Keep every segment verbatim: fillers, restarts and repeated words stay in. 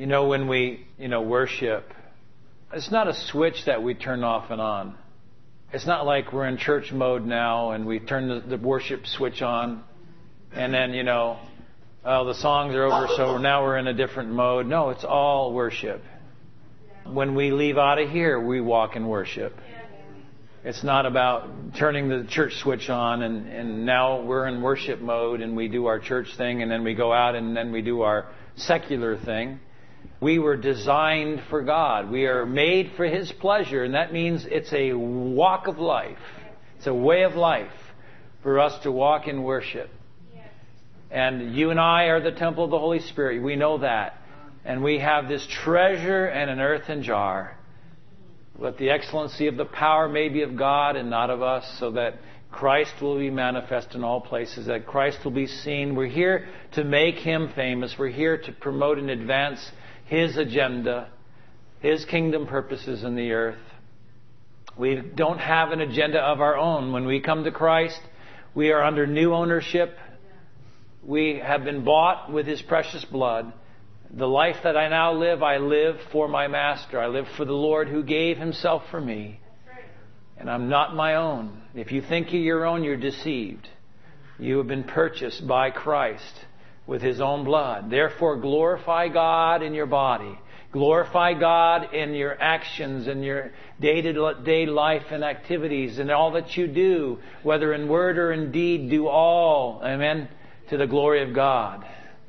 You know, when we, you know, worship, it's not a switch that we turn off and on. It's not like we're in church mode now and we turn the, the worship switch on and then, you know, oh, the songs are over, so now we're in a different mode. No, it's all worship. When we leave out of here, we walk in worship. It's not about turning the church switch on and, and now we're in worship mode and we do our church thing and then we go out and then we do our secular thing. We were designed for God. We are made for His pleasure, and that means it's a walk of life. It's a way of life for us to walk in worship. And you and I are the temple of the Holy Spirit. We know that. And we have this treasure in an earthen jar. Let the excellency of the power may be of God and not of us, so that Christ will be manifest in all places, that Christ will be seen. We're here to make Him famous. We're here to promote and advance His agenda, His kingdom purposes in the earth. We don't have an agenda of our own. When we come to Christ, we are under new ownership. We have been bought with His precious blood. The life that I now live, I live for my Master. I live for the Lord who gave Himself for me. And I'm not my own. If you think you're your own, you're deceived. You have been purchased by Christ with His own blood. Therefore, glorify God in your body. Glorify God in your actions and your day-to-day life and activities and all that you do, whether in word or in deed, do all, amen, to the glory of God.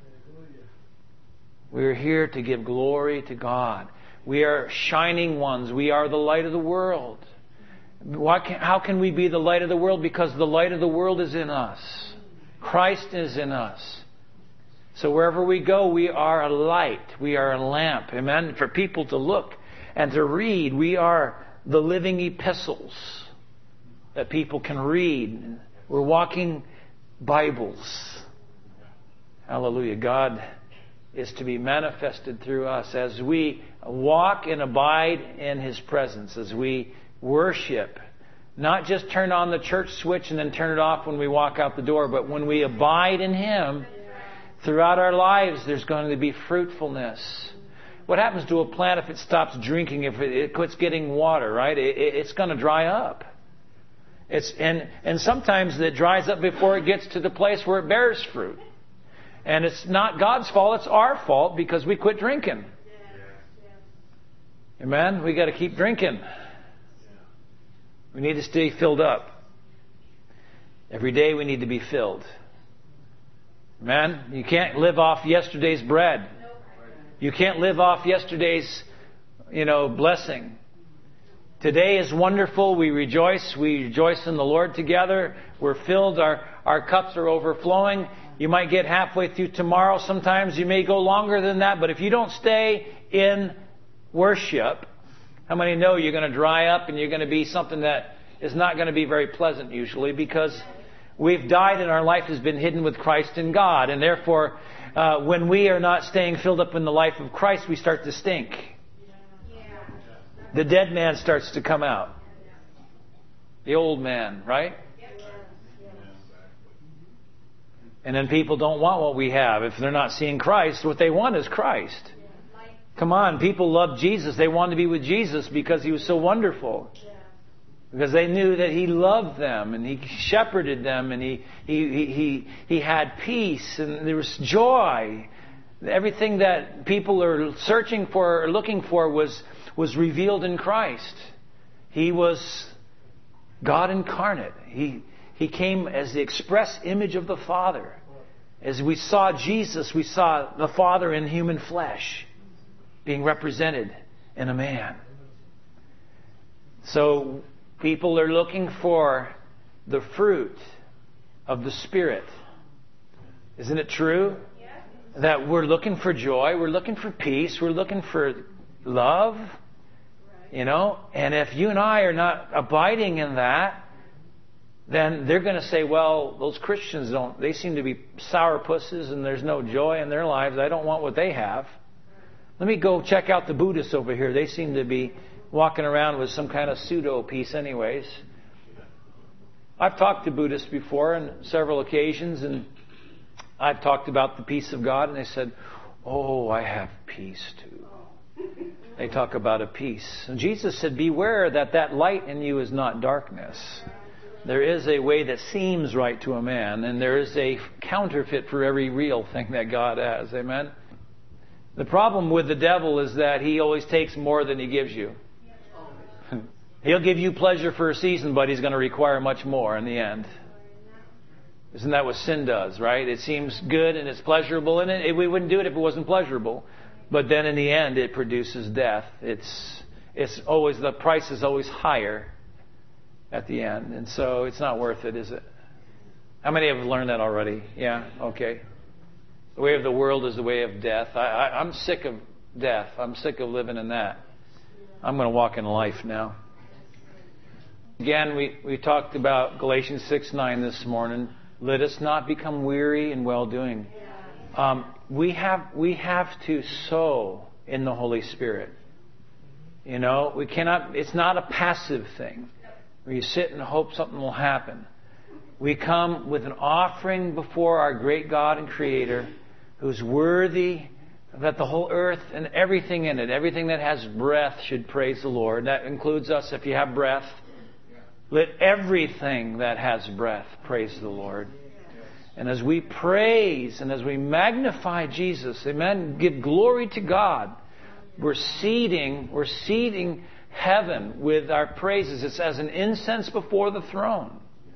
We're here to give glory to God. We are shining ones. We are the light of the world. Why can, how can we be the light of the world? Because the light of the world is in us. Christ is in us. So wherever we go, we are a light. We are a lamp. Amen? For people to look and to read. We are the living epistles that people can read. We're walking Bibles. Hallelujah. God is to be manifested through us as we walk and abide in His presence, as we worship. Not just turn on the church switch and then turn it off when we walk out the door, but when we abide in Him throughout our lives, there's going to be fruitfulness. What happens to a plant if it stops drinking, if it, it quits getting water, right? It, it, it's going to dry up. It's and and sometimes it dries up before it gets to the place where it bears fruit. And it's not God's fault, it's our fault because we quit drinking. Amen? We got to keep drinking. We need to stay filled up. Every day we need to be filled. Amen? You can't live off yesterday's bread. You can't live off yesterday's, you know, blessing. Today is wonderful. We rejoice. We rejoice in the Lord together. We're filled. Our, our cups are overflowing. You might get halfway through tomorrow. Sometimes you may go longer than that. But if you don't stay in worship, how many know you're going to dry up and you're going to be something that is not going to be very pleasant usually, because we've died and our life has been hidden with Christ in God. And therefore, uh, when we are not staying filled up in the life of Christ, we start to stink. The dead man starts to come out. The old man, right? And then people don't want what we have. If they're not seeing Christ, what they want is Christ. Come on, people love Jesus. They want to be with Jesus because He was so wonderful. Because they knew that He loved them and He shepherded them and He He He He, he had peace and there was joy. Everything that people are searching for or looking for was was revealed in Christ. He was God incarnate. He He came as the express image of the Father. As we saw Jesus, we saw the Father in human flesh being represented in a man. So people are looking for the fruit of the Spirit. Isn't it true? That we're looking for joy, we're looking for peace, we're looking for love. You know, and if you and I are not abiding in that, then they're going to say, well, those Christians don't, they seem to be sourpusses and there's no joy in their lives. I don't want what they have. Let me go check out the Buddhists over here. They seem to be walking around with some kind of pseudo peace anyways. I've talked to Buddhists before on several occasions, and I've talked about the peace of God, and they said, Oh, I have peace too. They talk about a peace. And Jesus said, beware that that light in you is not darkness. There is a way that seems right to a man, and there is a counterfeit for every real thing that God has. Amen? The problem with the devil is that he always takes more than he gives you. He'll give you pleasure for a season, but he's going to require much more in the end. Isn't that what sin does, right? It seems good and it's pleasurable, and it, we wouldn't do it if it wasn't pleasurable. But then in the end, it produces death. It's it's always, the price is always higher at the end. And so it's not worth it, is it? How many have learned that already? Yeah? Okay. The way of the world is the way of death. I, I, I'm sick of death. I'm sick of living in that. I'm going to walk in life now. Again, we, we talked about Galatians six nine this morning. Let us not become weary in well-doing. Um, we have we have to sow in the Holy Spirit. You know, we cannot. It's not a passive thing where you sit and hope something will happen. We come with an offering before our great God and Creator, who's worthy that the whole earth and everything in it, everything that has breath, should praise the Lord. That includes us if you have breath. Let everything that has breath praise the Lord. And as we praise and as we magnify Jesus, amen, give glory to God, we're seeding, we're seeding heaven with our praises. It's as an incense before the throne.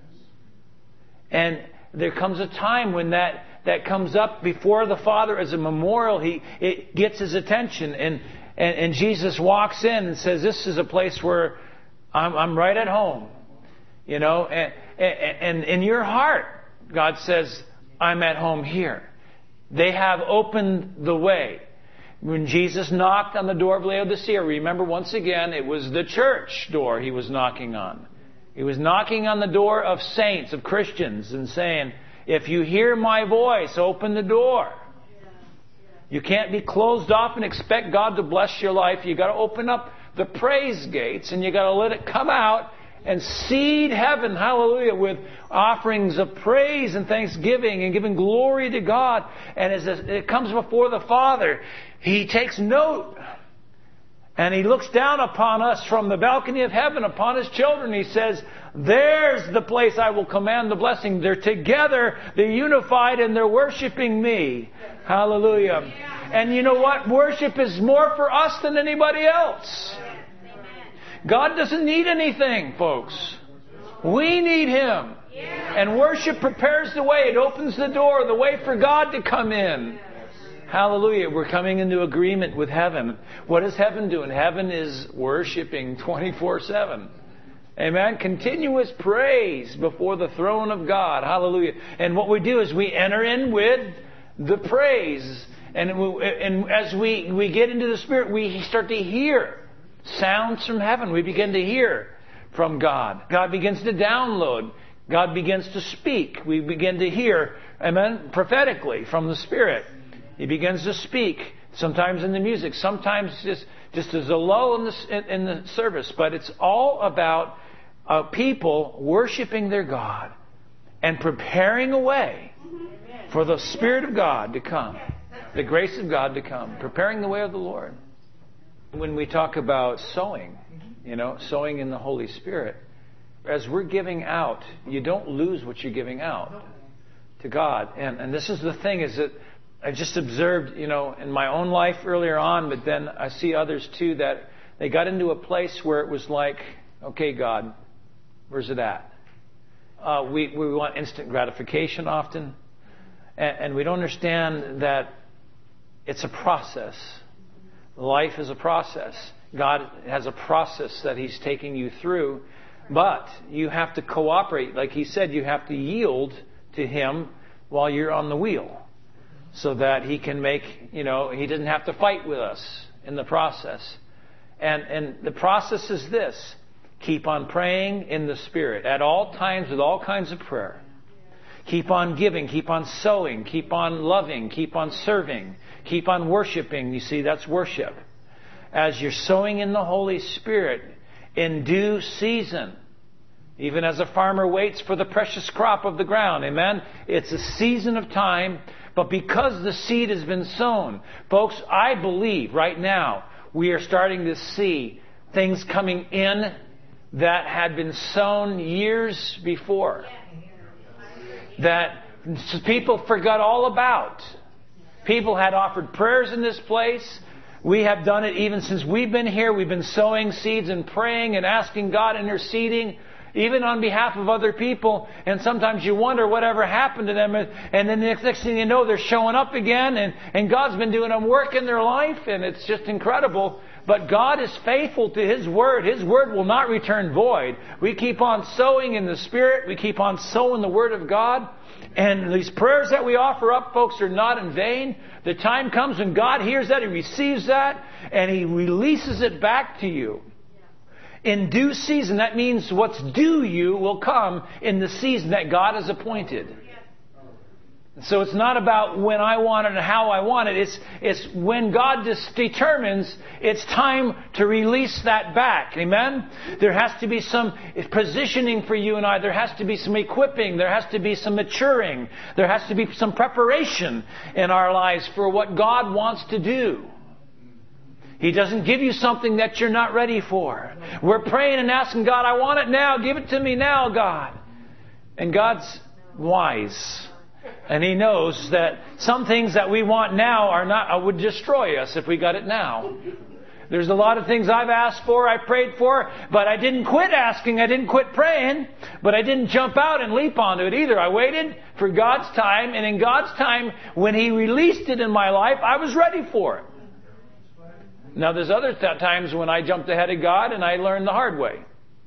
And there comes a time when that, that comes up before the Father as a memorial. He it gets his attention, and, and, and Jesus walks in and says, this is a place where I'm, I'm right at home. You know, and, and, and in your heart, God says, I'm at home here. They have opened the way. When Jesus knocked on the door of Laodicea, remember once again, it was the church door he was knocking on. He was knocking on the door of saints, of Christians, and saying, if you hear my voice, open the door. You can't be closed off and expect God to bless your life. You've got to open up the praise gates, and you've got to let it come out and seed heaven, hallelujah, with offerings of praise and thanksgiving and giving glory to God. And as it comes before the Father, He takes note. And He looks down upon us from the balcony of heaven, upon His children. He says, there's the place I will command the blessing. They're together, they're unified, and they're worshiping me. Hallelujah. And you know what? Worship is more for us than anybody else. God doesn't need anything, folks. We need Him. And worship prepares the way. It opens the door, the way for God to come in. Hallelujah. We're coming into agreement with heaven. What is heaven doing? Heaven is worshiping twenty-four seven. Amen. Continuous praise before the throne of God. Hallelujah. And what we do is we enter in with the praise. And, we, and as we, we get into the Spirit, we start to hear sounds from heaven. We begin to hear from God. God begins to download. God begins to speak. We begin to hear, amen, prophetically from the Spirit. He begins to speak, sometimes in the music, sometimes just, just as a lull in the, in the service. But it's all about uh, people worshiping their God and preparing a way for the Spirit of God to come, the grace of God to come, preparing the way of the Lord. When we talk about sowing, you know, sowing in the Holy Spirit, as we're giving out, you don't lose what you're giving out to God. And, and this is the thing, is that I just observed, you know, in my own life earlier on, but then I see others too, that they got into a place where it was like, okay, God, where's it at? Uh, we, we want instant gratification often, and, and we don't understand that it's a process. Life is a process. God has a process that He's taking you through. But you have to cooperate. Like He said, you have to yield to Him while you're on the wheel. So that He can make, you know, He doesn't have to fight with us in the process. And, and the process is this. Keep on praying in the Spirit at all times with all kinds of prayer. Keep on giving, keep on sowing, keep on loving, keep on serving, keep on worshiping. You see, that's worship. As you're sowing in the Holy Spirit, in due season, Even as a farmer waits for the precious crop of the ground. Amen? It's a season of time. But because the seed has been sown, folks, I believe right now we are starting to see things coming in that had been sown years before. That people forgot all about. People had offered prayers in this place. We have done it even since we've been here. We've been sowing seeds and praying and asking God, interceding, even on behalf of other people. And sometimes you wonder whatever happened to them. And then the next thing you know, they're showing up again. And, and God's been doing a work in their life. And it's just incredible. But God is faithful to His Word. His Word will not return void. We keep on sowing in the Spirit. We keep on sowing the Word of God. And these prayers that we offer up, folks, are not in vain. The time comes when God hears that, He receives that, and He releases it back to you. In due season, that means what's due you will come in the season that God has appointed. So it's not about when I want it and how I want it. It's, it's when God just determines it's time to release that back. Amen? There has to be some positioning for you and I. There has to be some equipping. There has to be some maturing. There has to be some preparation in our lives for what God wants to do. He doesn't give you something that you're not ready for. We're praying and asking God, I want it now. Give it to me now, God. And God's wise. And He knows that some things that we want now are not, would destroy us if we got it now. There's a lot of things I've asked for, I prayed for, but I didn't quit asking, I didn't quit praying, but I didn't jump out and leap onto it either. I waited for God's time, and in God's time, when He released it in my life, I was ready for it. Now there's other th- times when I jumped ahead of God and I learned the hard way.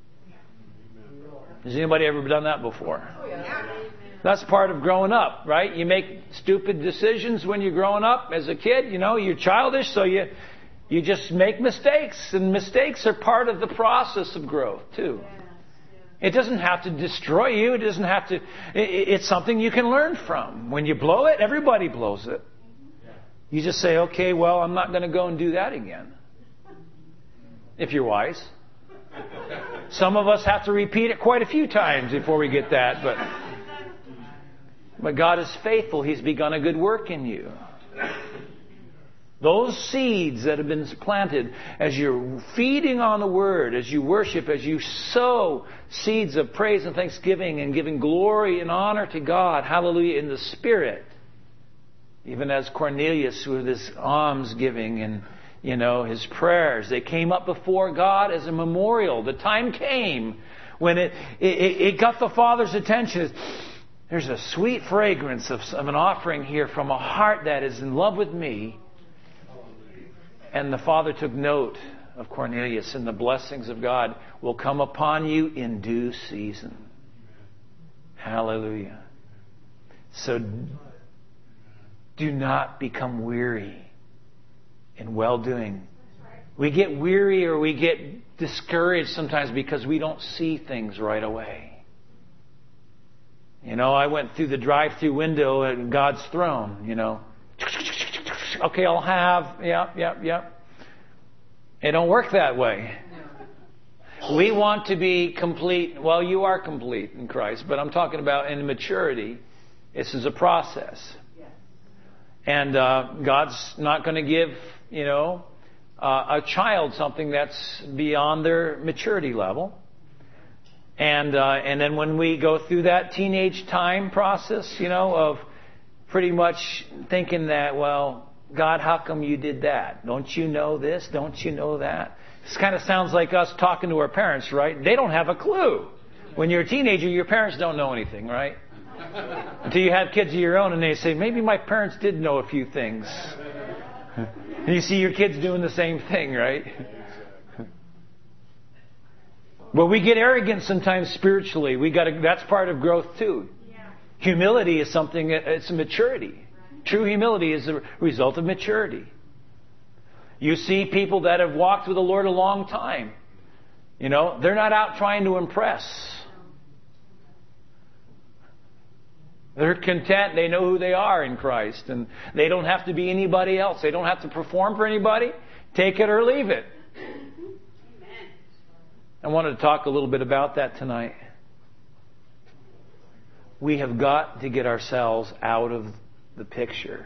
Has anybody ever done that before? That's part of growing up, right? You make stupid decisions when you're growing up as a kid. You know, you're childish, so you you just make mistakes. And mistakes are part of the process of growth, too. It doesn't have to destroy you. It doesn't have to... It, it's something you can learn from. When you blow it, everybody blows it. You just say, okay, well, I'm not going to go and do that again. If you're wise. Some of us have to repeat it quite a few times before we get that, but... But God is faithful. He's begun a good work in you. Those seeds that have been planted as you're feeding on the Word, as you worship, as you sow seeds of praise and thanksgiving and giving glory and honor to God, hallelujah, in the Spirit. Even as Cornelius with his almsgiving and, you know, his prayers, they came up before God as a memorial. The time came when it, it, it got the Father's attention. There's a sweet fragrance of, of an offering here from a heart that is in love with me. And the Father took note of Cornelius, and the blessings of God will come upon you in due season. Hallelujah. So do not become weary in well-doing. We get weary or we get discouraged sometimes because we don't see things right away. You know, I went through the drive-through window at God's throne, you know. Okay, I'll have, yep, yep, yep. It don't work that way. We want to be complete. Well, you are complete in Christ, but I'm talking about in maturity. This is a process. And uh, God's not going to give, you know, uh, a child something that's beyond their maturity level. And uh, and then when we go through that teenage time process, you know, of pretty much thinking that, well, God, how come you did that? Don't you know this? Don't you know that? This kind of sounds like us talking to our parents, right? They don't have a clue. When you're a teenager, your parents don't know anything, right? Until you have kids of your own and they say, maybe my parents did know a few things. And you see your kids doing the same thing, right? But we get arrogant sometimes spiritually. We got to, that's part of growth too. Humility is something, it's a maturity. True humility is a result of maturity. You see people that have walked with the Lord a long time. You know, they're not out trying to impress. They're content. They know who they are in Christ. And they don't have to be anybody else. They don't have to perform for anybody. Take it or leave it. I wanted to talk a little bit about that tonight. we have got to get ourselves out of the picture.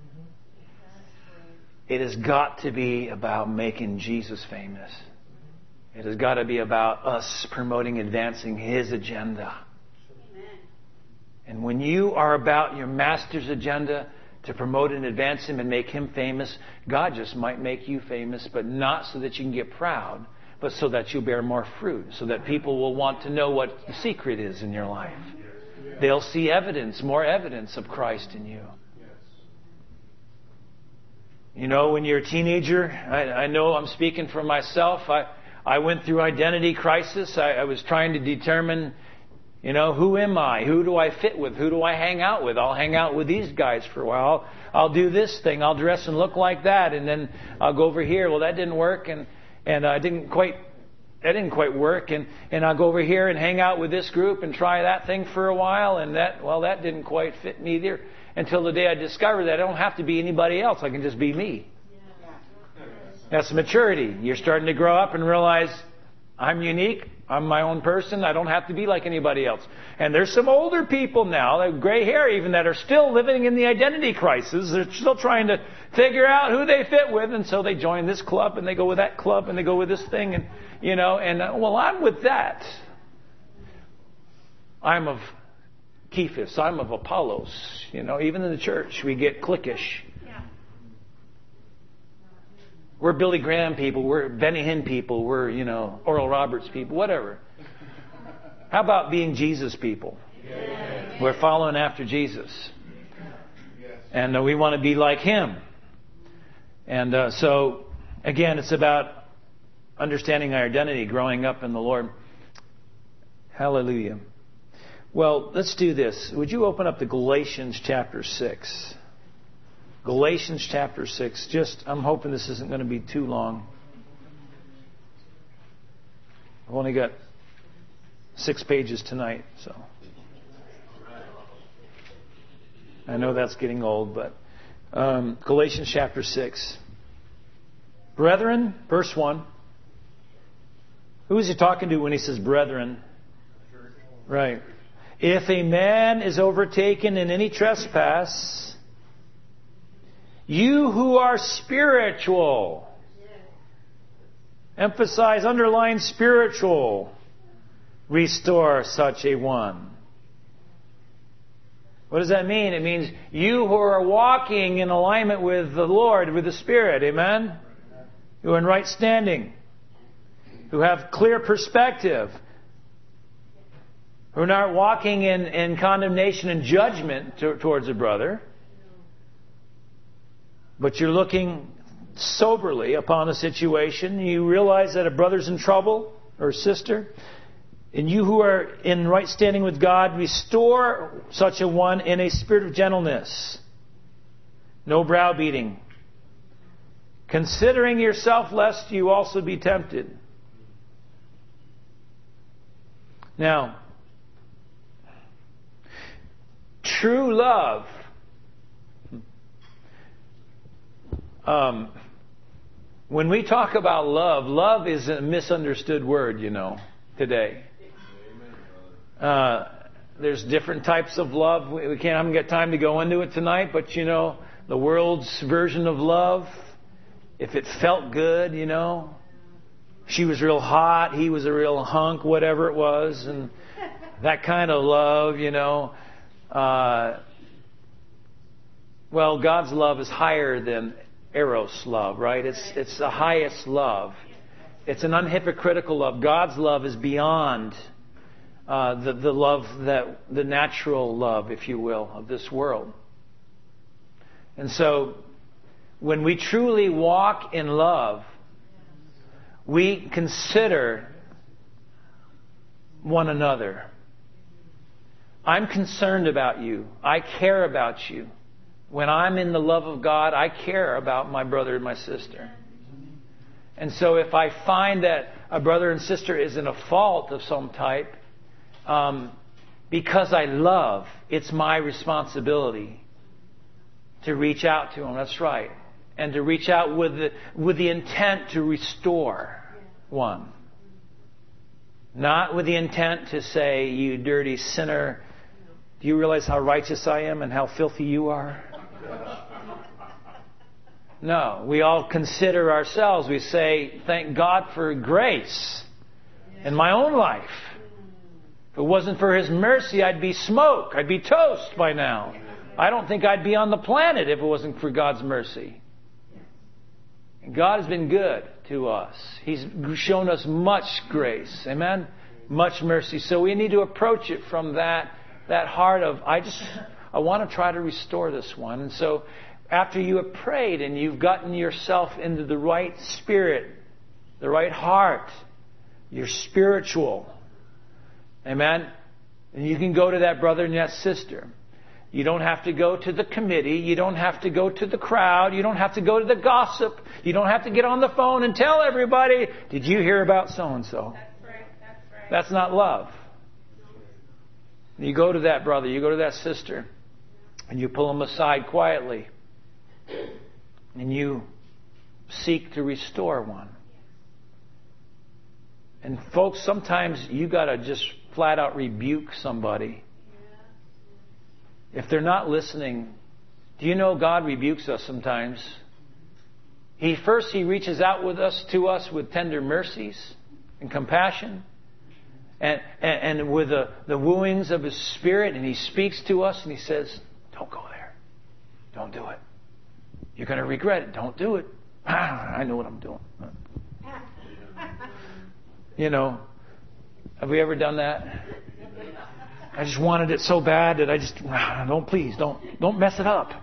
It has got to be about making Jesus famous. It has got to be about us promoting, advancing His agenda. Amen. And when you are about your Master's agenda to promote and advance Him and make Him famous, God just might make you famous, but not so that you can get proud, but so that you'll bear more fruit, so that people will want to know what the secret is in your life. They'll see evidence, more evidence of Christ in you. You know, when you're a teenager, I, I know I'm speaking for myself. I, I went through identity crisis. I, I was trying to determine, you know, who am I? Who do I fit with? Who do I hang out with? I'll hang out with these guys for a while. I'll do this thing. I'll dress and look like that, and then I'll go over here. Well, that didn't work, and and I didn't quite. That didn't quite work, and and I'll go over here and hang out with this group and try that thing for a while, and that well, that didn't quite fit me either. Until the day I discovered that I don't have to be anybody else. I can just be me. That's maturity. You're starting to grow up and realize I'm unique. I'm my own person. I don't have to be like anybody else. And there's some older people now, they have gray hair even, that are still living in the identity crisis. They're still trying to figure out who they fit with. And so they join this club and they go with that club and they go with this thing. And, you know, and uh, well, I'm with that. I'm of Cephas. I'm of Apollos. You know, even in the church, we get cliquish. Yeah. We're Billy Graham people. We're Benny Hinn people. We're, you know, Oral Roberts people. Whatever. How about being Jesus people? Yes. We're following after Jesus. Yes. And uh, we want to be like Him. And uh, so, again, it's about understanding our identity, growing up in the Lord. Hallelujah. Well, let's do this. Would you open up to Galatians chapter six? Galatians chapter six. Just, I'm hoping this isn't going to be too long. I've only got six pages tonight, so. I know that's getting old, but um, Galatians chapter six. Brethren, verse one. Who is he talking to when he says brethren? Right. If a man is overtaken in any trespass, you who are spiritual, emphasize, underline spiritual, restore such a one. What does that mean? It means you who are walking in alignment with the Lord, with the Spirit, amen? Who are in right standing, who have clear perspective, who are not walking in, in condemnation and judgment to, towards a brother, but you're looking soberly upon the situation. You realize that a brother's in trouble, or a sister, and you who are in right standing with God, restore such a one in a spirit of gentleness, no browbeating, considering yourself lest you also be tempted. Now, true love, um, when we talk about love, love is a misunderstood word, you know, today. Uh, there's different types of love. We can't, I haven't got time to go into it tonight, but you know, the world's version of love, if it felt good, you know, she was real hot, he was a real hunk, whatever it was, and that kind of love, you know. Uh, well, God's love is higher than Eros love, right? It's it's the highest love. It's an unhypocritical love. God's love is beyond uh, the the love that the natural love, if you will, of this world. And so, when we truly walk in love, we consider one another. I'm concerned about you. I care about you. When I'm in the love of God, I care about my brother and my sister. And so if I find that a brother and sister is in a fault of some type, um, because I love, it's my responsibility to reach out to them. That's right. And to reach out with the, with the intent to restore one. Not with the intent to say, you dirty sinner, Do you realize how righteous I am and how filthy you are? No, we all consider ourselves. We say, thank God for grace in my own life. If it wasn't for His mercy, I'd be smoke. I'd be toast by now. I don't think I'd be on the planet if it wasn't for God's mercy. And God has been good to us. He's shown us much grace. Amen? Much mercy. So we need to approach it from that, that heart of, I just, I want to try to restore this one. And so after you have prayed and you've gotten yourself into the right spirit, the right heart, you're spiritual. Amen? And you can go to that brother and that sister. You don't have to go to the committee. You don't have to go to the crowd. You don't have to go to the gossip. You don't have to get on the phone and tell everybody, did you hear about so-and-so? That's right. That's right. That's not love. You go to that brother, you go to that sister, and you pull them aside quietly. And you seek to restore one. And folks, sometimes you got to just flat out rebuke somebody. If they're not listening, do you know God rebukes us sometimes? He first He reaches out with us to us with tender mercies and compassion, and and, and with the, the wooings of His Spirit, and He speaks to us and He says, "Don't go there. Don't do it. You're going to regret it. Don't do it." I know what I'm doing. You know, have we ever done that? I just wanted it so bad that I just, don't please, don't, don't mess it up.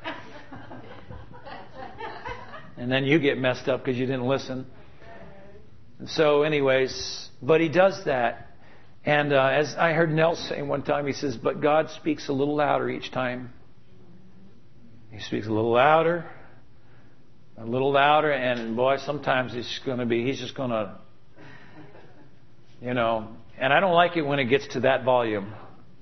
And then you get messed up because you didn't listen. And so anyways, but He does that. And uh, as I heard Nell say one time, he says, but God speaks a little louder each time. He speaks a little louder, a little louder, and boy, sometimes it's going to be, He's just going to, you know, and I don't like it when it gets to that volume.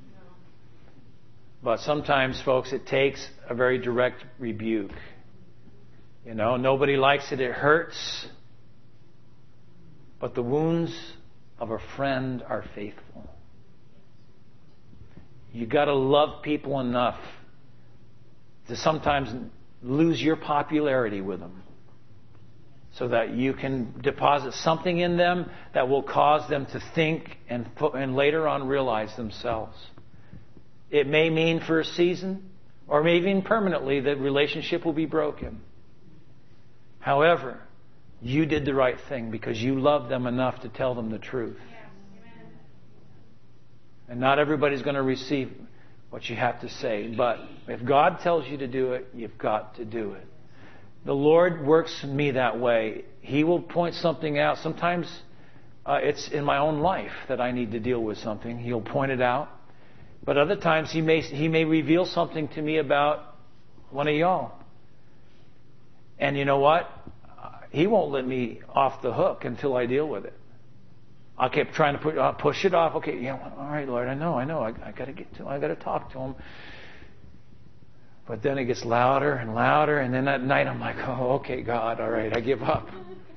But sometimes, folks, it takes a very direct rebuke. You know, nobody likes it. It hurts. But the wounds of a friend are faithful. You got to love people enough to sometimes lose your popularity with them, so that you can deposit something in them that will cause them to think and, and later on realize themselves. It may mean for a season, or maybe even permanently, that relationship will be broken. However, you did the right thing because you loved them enough to tell them the truth. And not everybody's going to receive what you have to say. But if God tells you to do it, you've got to do it. The Lord works in me that way. He will point something out. Sometimes uh, it's in my own life that I need to deal with something. He'll point it out. But other times He may He may reveal something to me about one of y'all. And you know what? He won't let me off the hook until I deal with it. I kept trying to put, uh, push it off. Okay, yeah, all right, Lord, I know, I know. I, I got to get to him. I got to talk to Him. But then it gets louder and louder, and then at night I'm like, oh, okay, God, all right, I give up.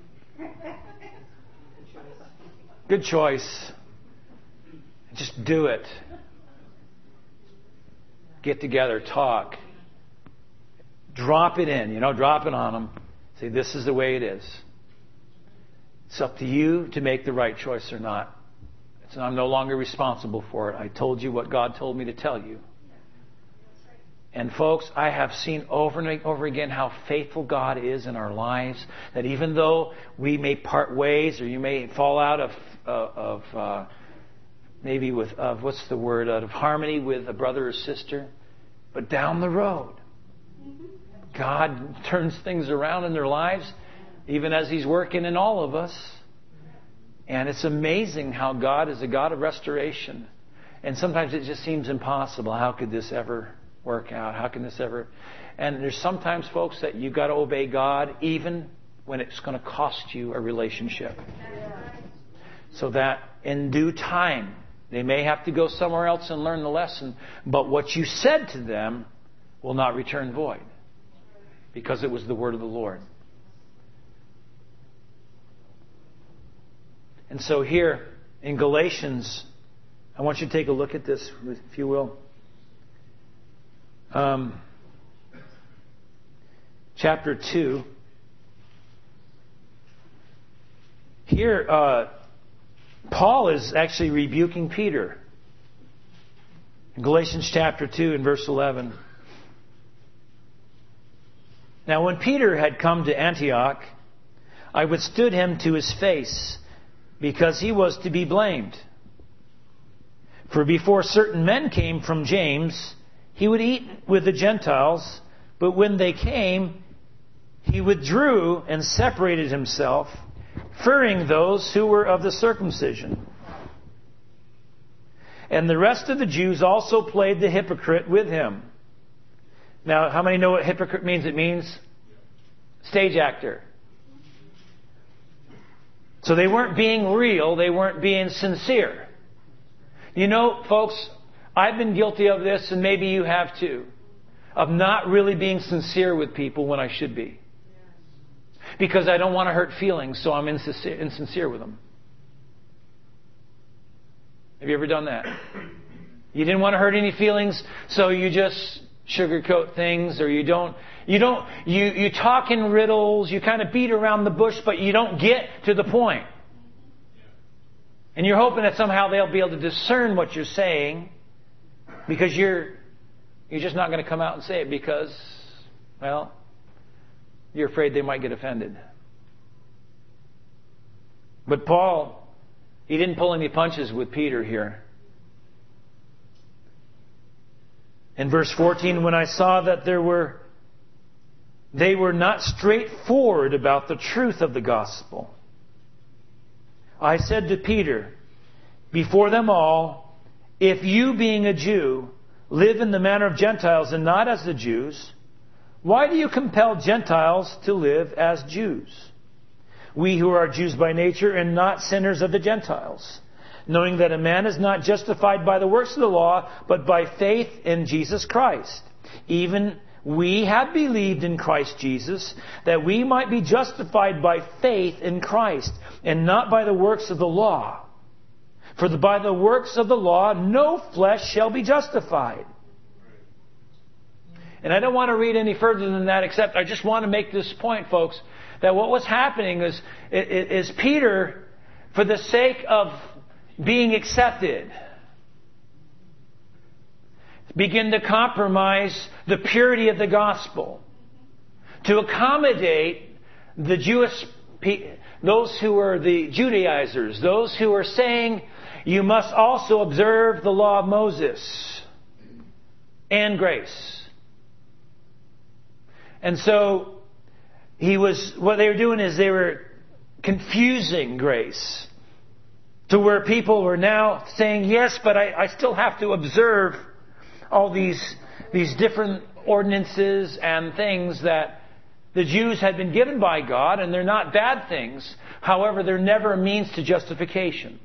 Good choice. Just do it. Get together, talk. Drop it in, you know, drop it on them. Say, this is the way it is. It's up to you to make the right choice or not. It's, I'm no longer responsible for it. I told you what God told me to tell you. And folks, I have seen over and over again how faithful God is in our lives. That even though we may part ways, or you may fall out of uh, of uh, maybe with of what's the word out of harmony with a brother or sister, but down the road, God turns things around in their lives, even as He's working in all of us. And it's amazing how God is a God of restoration. And sometimes it just seems impossible. How could this ever work out? How can this ever? And there's sometimes, folks, that you've got to obey God even when it's going to cost you a relationship. So that in due time, they may have to go somewhere else and learn the lesson. But what you said to them will not return void, because it was the word of the Lord. And so here in Galatians, I want you to take a look at this, if you will. um, chapter two. Here, uh, Paul is actually rebuking Peter. In Galatians chapter two and verse eleven. Now when Peter had come to Antioch, I withstood him to his face, because he was to be blamed. For before certain men came from James, he would eat with the Gentiles, but when they came, he withdrew and separated himself, fearing those who were of the circumcision. And the rest of the Jews also played the hypocrite with him. Now, how many know what hypocrite means? It means stage actor. So they weren't being real. They weren't being sincere. You know, folks, I've been guilty of this, and maybe you have too, of not really being sincere with people when I should be. Because I don't want to hurt feelings, so I'm insincere, insincere with them. Have you ever done that? You didn't want to hurt any feelings, so you just sugarcoat things, or you don't, you don't, you, you talk in riddles, you kind of beat around the bush, but you don't get to the point. And you're hoping that somehow they'll be able to discern what you're saying, because you're, you're just not going to come out and say it because, well, you're afraid they might get offended. But Paul, he didn't pull any punches with Peter here. In verse fourteen, when I saw that there were, they were not straightforward about the truth of the gospel, I said to Peter, before them all, if you, being a Jew, live in the manner of Gentiles and not as the Jews, why do you compel Gentiles to live as Jews? We who are Jews by nature and not sinners of the Gentiles, knowing that a man is not justified by the works of the law, but by faith in Jesus Christ. Even we have believed in Christ Jesus, that we might be justified by faith in Christ, and not by the works of the law. For the, by the works of the law, no flesh shall be justified. And I don't want to read any further than that, except I just want to make this point, folks, that what was happening is, is Peter, for the sake of being accepted, begin to compromise the purity of the gospel to accommodate the Jewish, those who were the Judaizers, those who were saying you must also observe the law of Moses and grace. And so he was, what they were doing is they were confusing grace to where people were now saying, yes, but I, I still have to observe all these, these different ordinances and things that the Jews had been given by God, and they're not bad things. However, they're never a means to justification.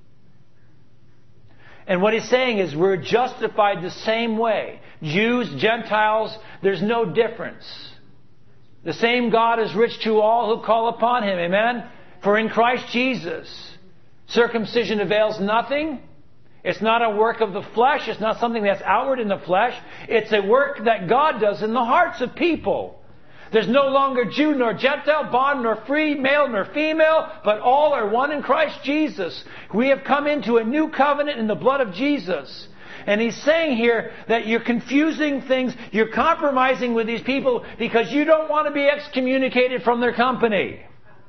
And what he's saying is we're justified the same way. Jews, Gentiles, there's no difference. The same God is rich to all who call upon Him. Amen? For in Christ Jesus, circumcision avails nothing. It's not a work of the flesh. It's not something that's outward in the flesh. It's a work that God does in the hearts of people. There's no longer Jew nor Gentile, bond nor free, male nor female, but all are one in Christ Jesus. We have come into a new covenant in the blood of Jesus. And he's saying here that you're confusing things, you're compromising with these people because you don't want to be excommunicated from their company.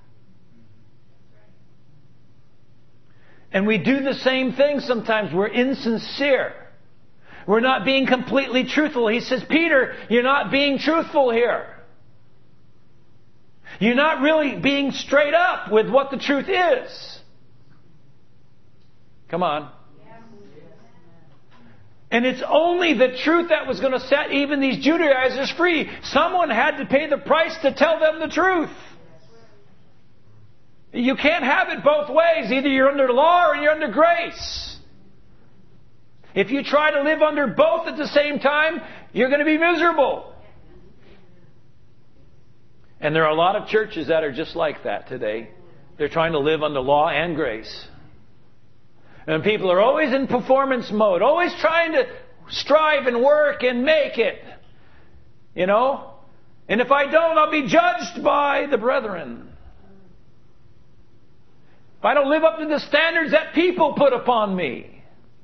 And we do the same thing sometimes. We're insincere. We're not being completely truthful. He says, Peter, you're not being truthful here. You're not really being straight up with what the truth is. Come on. And it's only the truth that was going to set even these Judaizers free. Someone had to pay the price to tell them the truth. You can't have it both ways. Either you're under law or you're under grace. If you try to live under both at the same time, you're going to be miserable. And there are a lot of churches that are just like that today. They're trying to live under law and grace. And people are always in performance mode, always trying to strive and work and make it. You know? And if I don't, I'll be judged by the brethren. If I don't live up to the standards that people put upon me.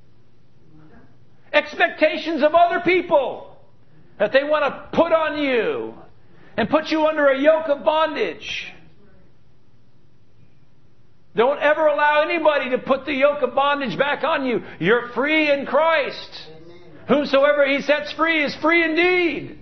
Expectations of other people that they want to put on you and put you under a yoke of bondage. Don't ever allow anybody to put the yoke of bondage back on you. You're free in Christ. Whomsoever He sets free is free indeed.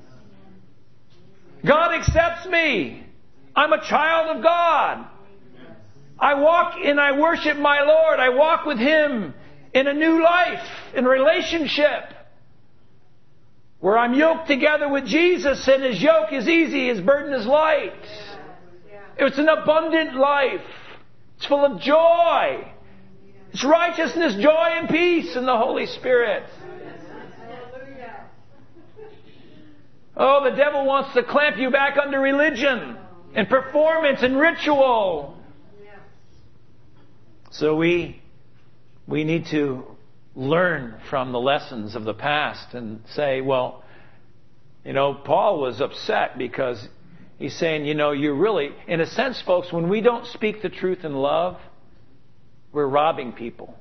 God accepts me. I'm a child of God. I walk and I worship my Lord. I walk with Him in a new life, in relationship, where I'm yoked together with Jesus, and His yoke is easy, His burden is light. It's an abundant life. It's full of joy. It's righteousness, joy, and peace in the Holy Spirit. Oh, the devil wants to clamp you back under religion and performance and ritual. So we we need to learn from the lessons of the past and say, well, you know, Paul was upset because he's saying, you know, you're really, in a sense, folks, when we don't speak the truth in love, we're robbing people.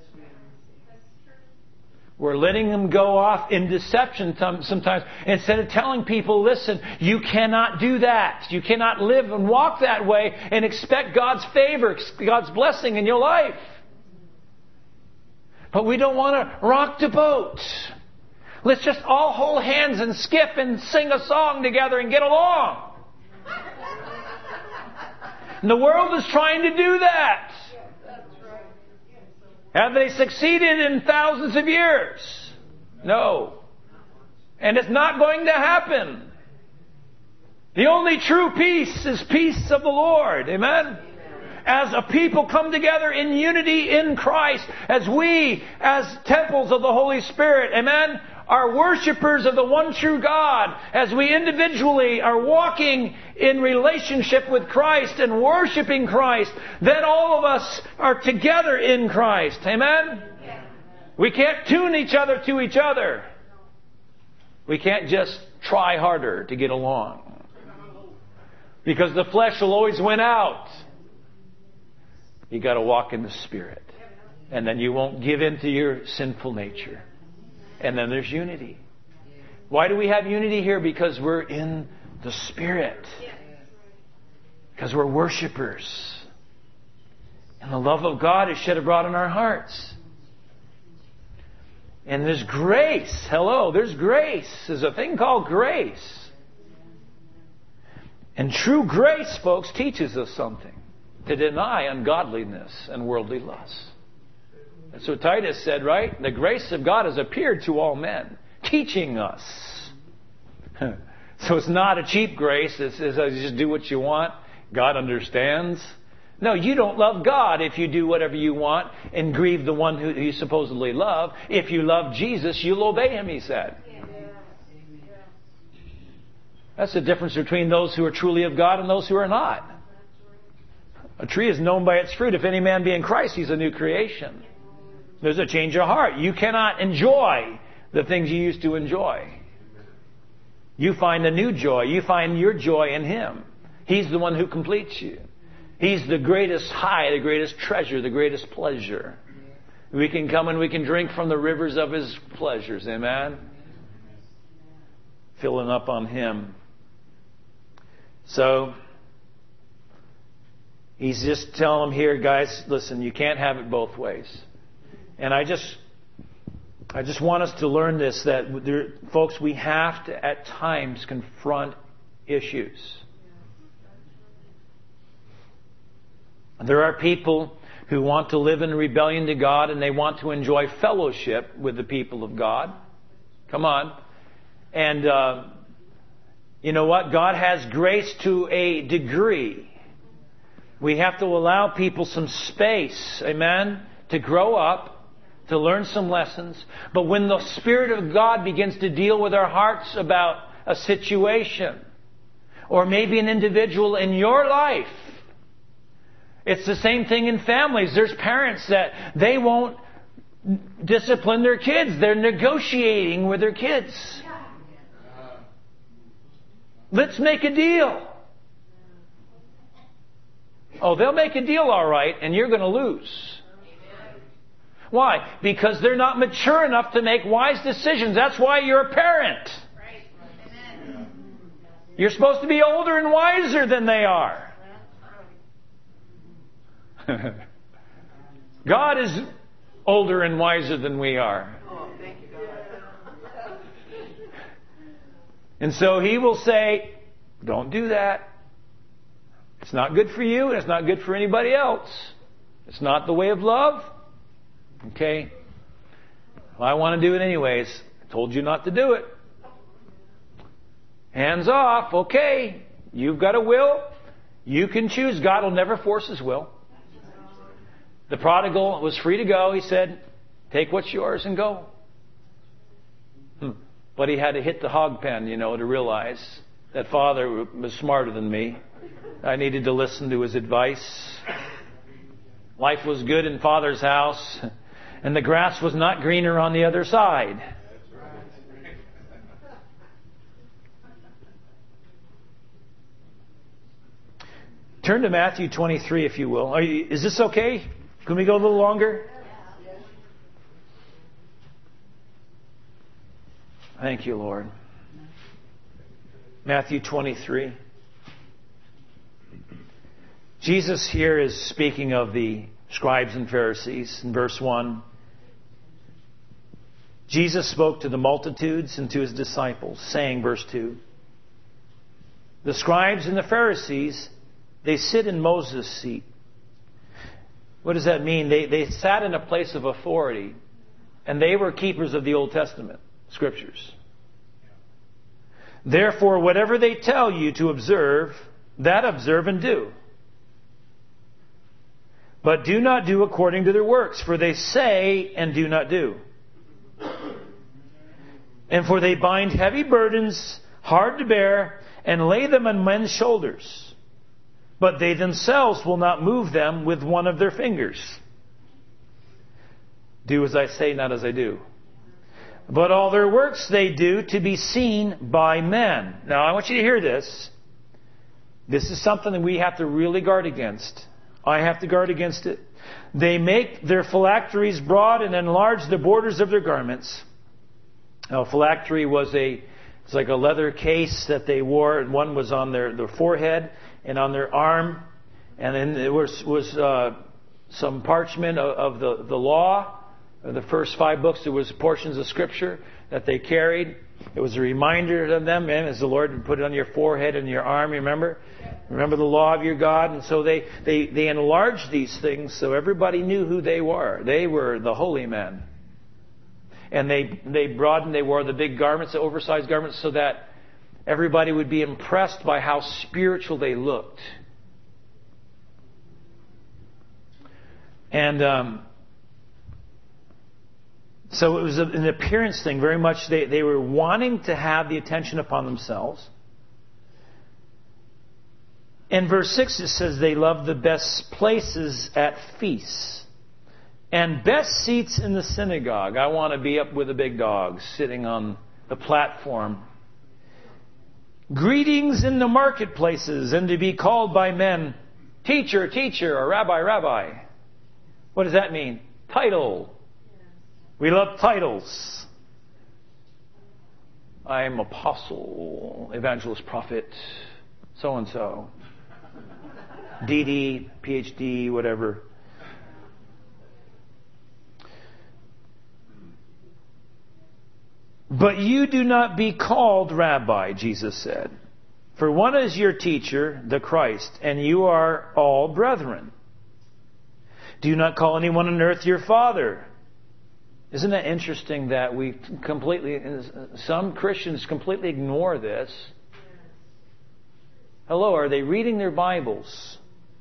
We're letting them go off in deception sometimes. Instead of telling people, listen, you cannot do that. You cannot live and walk that way and expect God's favor, God's blessing in your life. But we don't want to rock the boat. Let's just all hold hands and skip and sing a song together and get along. And the world is trying to do that. Have they succeeded in thousands of years? No. And it's not going to happen. The only true peace is peace of the Lord. Amen? As a people come together in unity in Christ, as we, as temples of the Holy Spirit, amen, are worshipers of the one true God, as we individually are walking in relationship with Christ and worshiping Christ, then all of us are together in Christ. Amen? We can't tune each other to each other. We can't just try harder to get along. Because the flesh will always win out. You got to walk in the Spirit. And then you won't give in to your sinful nature. And then there's unity. Why do we have unity here? Because we're in the Spirit. Because we're worshipers. And the love of God is shed abroad in our hearts. And there's grace. Hello, there's grace. There's a thing called grace. And true grace, folks, teaches us something. To deny ungodliness and worldly lust. That's what Titus said, right? The grace of God has appeared to all men, teaching us. So it's not a cheap grace. It's, it's you just do what you want. God understands. No, you don't love God if you do whatever you want and grieve the one who you supposedly love. If you love Jesus, you'll obey Him, He said. That's the difference between those who are truly of God and those who are not. A tree is known by its fruit. If any man be in Christ, he's a new creation. There's a change of heart. You cannot enjoy the things you used to enjoy. You find a new joy. You find your joy in Him. He's the one who completes you. He's the greatest high, the greatest treasure, the greatest pleasure. We can come and we can drink from the rivers of His pleasures. Amen? Filling up on Him. So He's just telling them here, guys, listen, you can't have it both ways. And I just I just want us to learn this, that there, folks, we have to at times confront issues. There are people who want to live in rebellion to God and they want to enjoy fellowship with the people of God. Come on. And uh, you know what? God has grace to a degree. We have to allow people some space, amen, to grow up, to learn some lessons. But when the Spirit of God begins to deal with our hearts about a situation, or maybe an individual in your life, it's the same thing in families. There's parents that they won't discipline their kids. They're negotiating with their kids. Let's make a deal. Oh, they'll make a deal all right, and you're going to lose. Why? Because they're not mature enough to make wise decisions. That's why you're a parent. You're supposed to be older and wiser than they are. God is older and wiser than we are. And so He will say, don't do that. It's not good for you and it's not good for anybody else. It's not the way of love. Okay? Well, I want to do it anyways. I told you not to do it. Hands off. Okay. You've got a will. You can choose. God will never force His will. The prodigal was free to go. He said, take what's yours and go. Hmm. But he had to hit the hog pen, you know, to realize that Father was smarter than me. I needed to listen to his advice. Life was good in Father's house, and the grass was not greener on the other side. Turn to Matthew twenty-three, if you will. Are you, is this okay? Can we go a little longer? Thank you, Lord. Matthew twenty-three. Jesus here is speaking of the scribes and Pharisees. In verse one, Jesus spoke to the multitudes and to His disciples, saying, verse two, the scribes and the Pharisees, they sit in Moses' seat. What does that mean? They, they sat in a place of authority, and they were keepers of the Old Testament Scriptures. Therefore, whatever they tell you to observe, that observe and do. But do not do according to their works, for they say and do not do. And for they bind heavy burdens, hard to bear, and lay them on men's shoulders. But they themselves will not move them with one of their fingers. Do as I say, not as I do. But all their works they do to be seen by men. Now I want you to hear this. This is something that we have to really guard against. I have to guard against it. They make their phylacteries broad and enlarge the borders of their garments. Now, phylactery was a it's like a leather case that they wore, and one was on their, their forehead and on their arm, and then there was was uh, some parchment of, of the the law. The first five books, there was portions of Scripture that they carried. It was a reminder to them, man, as the Lord would put it on your forehead and your arm, remember? Remember the law of your God. And so they, they, they enlarged these things so everybody knew who they were. They were the holy men. And they, they broadened, they wore the big garments, the oversized garments, so that everybody would be impressed by how spiritual they looked. And um, so it was an appearance thing, very much. They, they were wanting to have the attention upon themselves. In verse six it says they love the best places at feasts and best seats in the synagogue. I want to be up with the big dogs, sitting on the platform. Greetings in the marketplaces, and to be called by men teacher, teacher, or rabbi, rabbi. What does that mean? Title. We love titles. I am apostle, evangelist, prophet, so-and-so. D D, P H D, whatever. But you do not be called rabbi, Jesus said. For one is your teacher, the Christ, and you are all brethren. Do not call anyone on earth your father. Isn't that interesting that we completely, some Christians completely ignore this? Hello, are they reading their Bibles?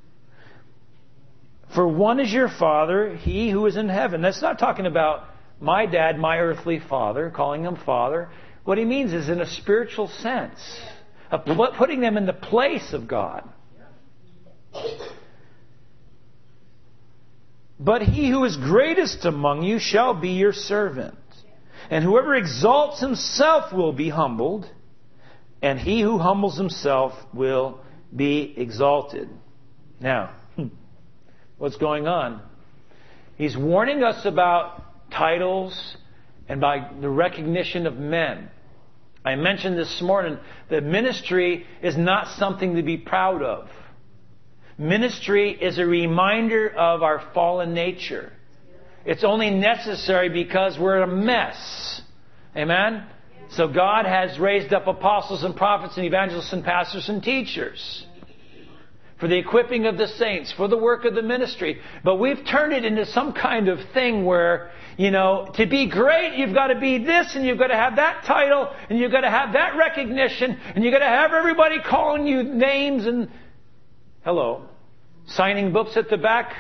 For one is your Father, He who is in heaven. That's not talking about my dad, my earthly father, calling him Father. What he means is in a spiritual sense, of putting them in the place of God. But he who is greatest among you shall be your servant. And whoever exalts himself will be humbled, and he who humbles himself will be exalted. Now, what's going on? He's warning us about titles and by the recognition of men. I mentioned this morning that ministry is not something to be proud of. Ministry is a reminder of our fallen nature. It's only necessary because we're a mess. Amen? So God has raised up apostles and prophets and evangelists and pastors and teachers for the equipping of the saints, for the work of the ministry. But we've turned it into some kind of thing where, you know, to be great, you've got to be this, and you've got to have that title, and you've got to have that recognition, and you've got to have everybody calling you names and... Hello. Signing books at the back.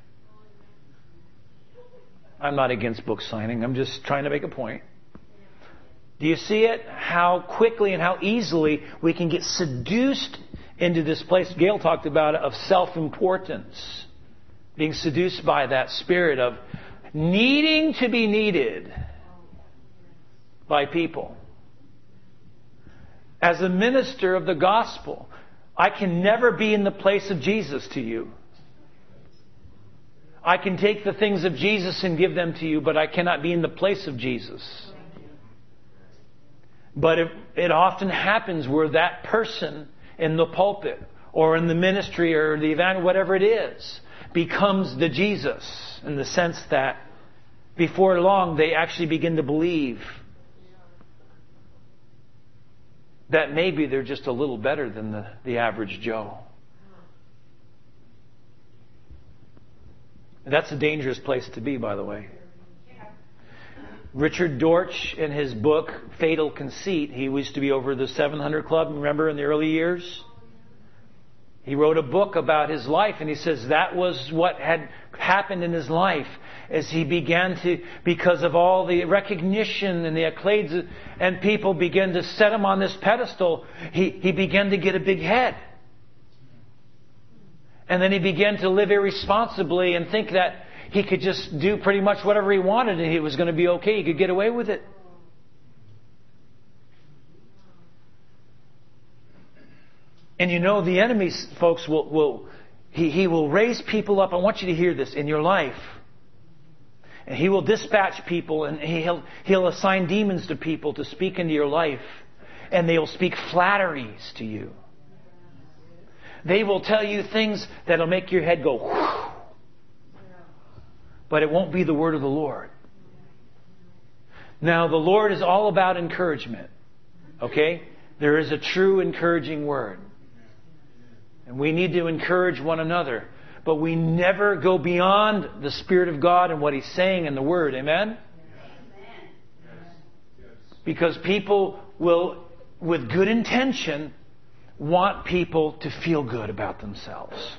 I'm not against book signing. I'm just trying to make a point. Do you see it? How quickly and how easily we can get seduced into this place. Gail talked about it, of self-importance. Being seduced by that spirit of needing to be needed by people. As a minister of the gospel, I can never be in the place of Jesus to you. I can take the things of Jesus and give them to you, but I cannot be in the place of Jesus. But it, it often happens where that person in the pulpit or in the ministry or the event, whatever it is, becomes the Jesus, in the sense that before long they actually begin to believe that maybe they're just a little better than the, the average Joe. That's a dangerous place to be, by the way. Richard Dortch, in his book, Fatal Conceit, he used to be over the seven hundred Club, remember, in the early years? He wrote a book about his life, and he says that was what had happened in his life as he began to, because of all the recognition and the accolades, and people began to set him on this pedestal, he, he began to get a big head. And then he began to live irresponsibly and think that he could just do pretty much whatever he wanted and he was going to be okay. He could get away with it. And you know, the enemy, folks, will, will he, he will raise people up. I want you to hear this in your life. And he will dispatch people, and he'll, he'll assign demons to people to speak into your life. And they will speak flatteries to you. They will tell you things that will make your head go whew. But it won't be the word of the Lord. Now, the Lord is all about encouragement. Okay? There is a true encouraging word. And we need to encourage one another. But we never go beyond the Spirit of God and what He's saying in the Word. Amen? Because people will, with good intention, want people to feel good about themselves.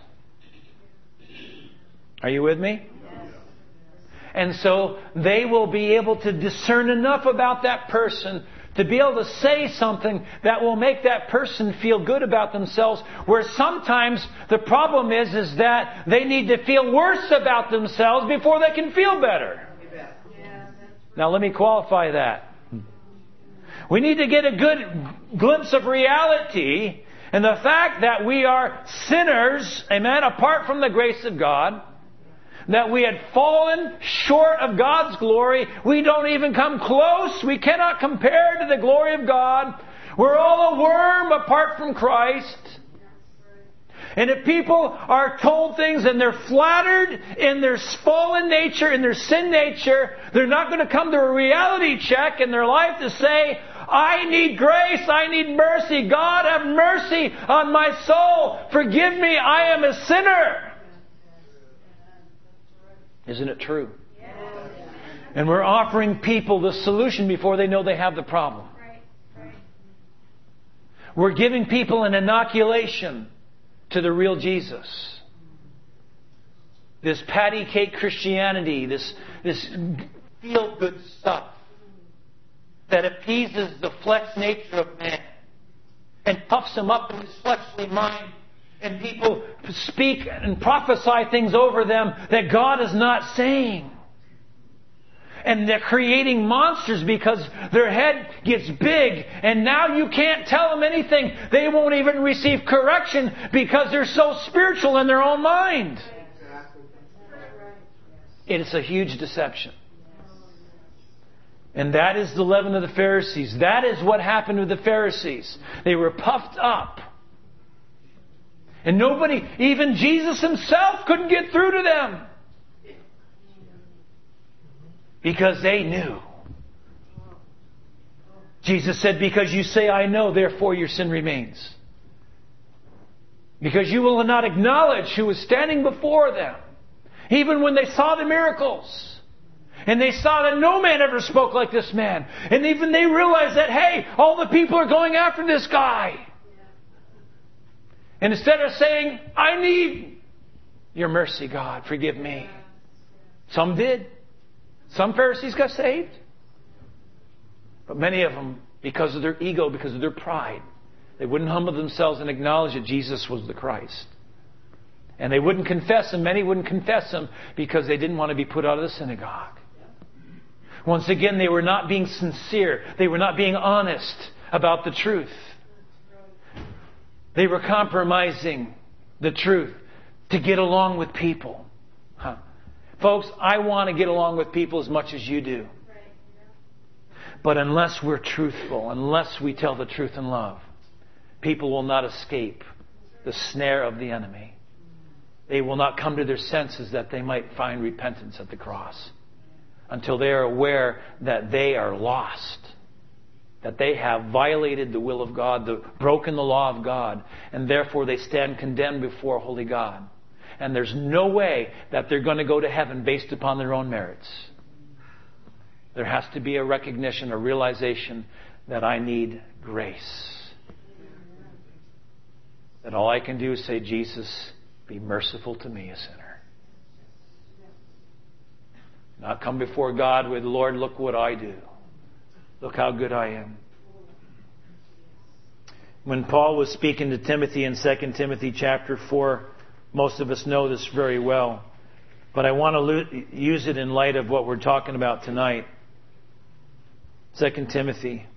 Are you with me? And so they will be able to discern enough about that person to be able to say something that will make that person feel good about themselves, where sometimes the problem is, is that they need to feel worse about themselves before they can feel better. Now let me qualify that. We need to get a good glimpse of reality and the fact that we are sinners, amen, apart from the grace of God. That we had fallen short of God's glory. We don't even come close. We cannot compare to the glory of God. We're all a worm apart from Christ. And if people are told things and they're flattered in their fallen nature, in their sin nature, they're not going to come to a reality check in their life to say, I need grace, I need mercy. God, have mercy on my soul. Forgive me, I am a sinner. Isn't it true? Yes. And we're offering people the solution before they know they have the problem. Right. Right. We're giving people an inoculation to the real Jesus. This patty cake Christianity, this, this feel-good stuff that appeases the flesh nature of man and puffs him up in his fleshly mind And people speak and prophesy things over them that God is not saying. And they're creating monsters because their head gets big and now you can't tell them anything. They won't even receive correction because they're so spiritual in their own mind. It is a huge deception. And that is the leaven of the Pharisees. That is what happened with the Pharisees. They were puffed up. And nobody, even Jesus Himself, couldn't get through to them. Because they knew. Jesus said, because you say, I know, therefore your sin remains. Because you will not acknowledge who was standing before them. Even when they saw the miracles. And they saw that no man ever spoke like this man. And even they realized that, hey, all the people are going after this guy. And instead of saying, I need your mercy, God, forgive me. Some did. Some Pharisees got saved. But many of them, because of their ego, because of their pride, they wouldn't humble themselves and acknowledge that Jesus was the Christ. And they wouldn't confess Him. Many wouldn't confess Him because they didn't want to be put out of the synagogue. Once again, they were not being sincere. They were not being honest about the truth. They were compromising the truth to get along with people. Huh. Folks, I want to get along with people as much as you do. But unless we're truthful, unless we tell the truth in love, people will not escape the snare of the enemy. They will not come to their senses that they might find repentance at the cross until they are aware that they are lost, that they have violated the will of God, the, broken the law of God, and therefore they stand condemned before holy God. And there's no way that they're going to go to heaven based upon their own merits. There has to be a recognition, a realization that I need grace. That all I can do is say, Jesus, be merciful to me, a sinner. Not come before God with, Lord, look what I do. Look how good I am. When Paul was speaking to Timothy in Second Timothy chapter four, most of us know this very well. But I want to lo- use it in light of what we're talking about tonight. Second Timothy.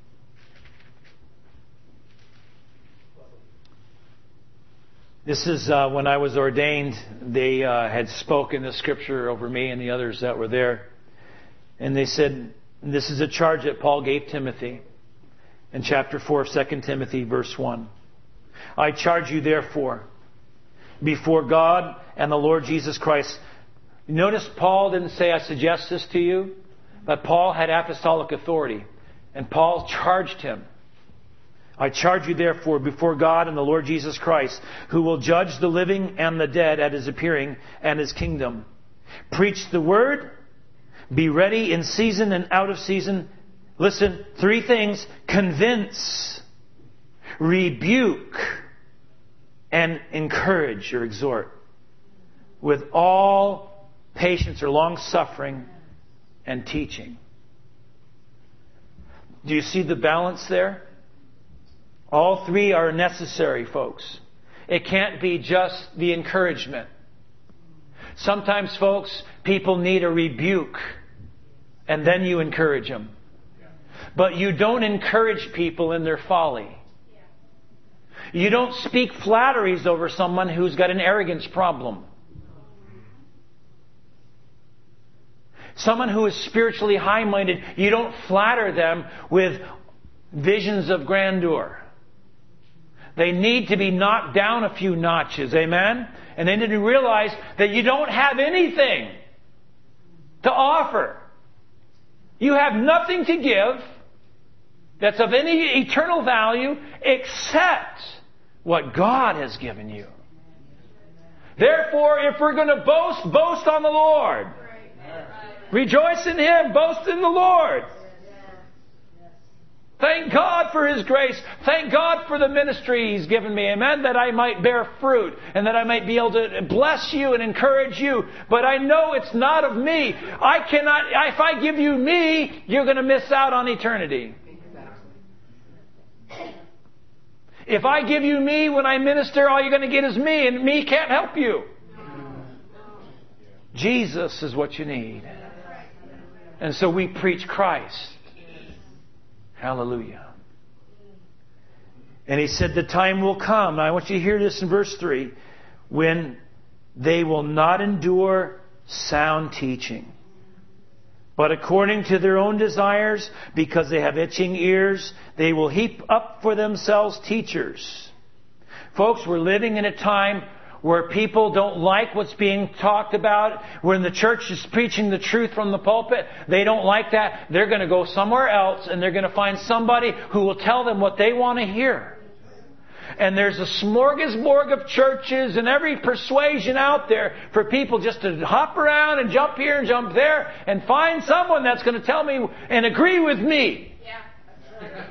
This is uh, when I was ordained. They uh, had spoken the scripture over me and the others that were there. And they said, this is a charge that Paul gave Timothy in chapter four of Second Timothy verse one. I charge you therefore before God and the Lord Jesus Christ. Notice Paul didn't say, I suggest this to you. But Paul had apostolic authority. And Paul charged him. I charge you therefore before God and the Lord Jesus Christ, who will judge the living and the dead at His appearing and His kingdom. Preach the word. Be ready in season and out of season. Listen, three things. Convince, rebuke, and encourage or exhort with all patience or long suffering and teaching. Do you see the balance there? All three are necessary, folks. It can't be just the encouragement. Sometimes, folks, people need a rebuke, and then you encourage them. But you don't encourage people in their folly. You don't speak flatteries over someone who's got an arrogance problem. Someone who is spiritually high-minded, you don't flatter them with visions of grandeur. They need to be knocked down a few notches. Amen? And they need to realize that you don't have anything to offer. You have nothing to give that's of any eternal value except what God has given you. Therefore, if we're going to boast, boast on the Lord. Rejoice in Him. Boast in the Lord. Thank God for His grace. Thank God for the ministry He's given me. Amen. That I might bear fruit and that I might be able to bless you and encourage you. But I know it's not of me. I cannot, if I give you me, you're going to miss out on eternity. If I give you me when I minister, all you're going to get is me, and me can't help you. Jesus is what you need. And so we preach Christ. Hallelujah. And he said the time will come. Now I want you to hear this in verse three. When they will not endure sound teaching, but according to their own desires, because they have itching ears, they will heap up for themselves teachers. Folks, we're living in a time where people don't like what's being talked about. When the church is preaching the truth from the pulpit, they don't like that. They're going to go somewhere else and they're going to find somebody who will tell them what they want to hear. And there's a smorgasbord of churches and every persuasion out there for people just to hop around and jump here and jump there and find someone that's going to tell me and agree with me. Yeah.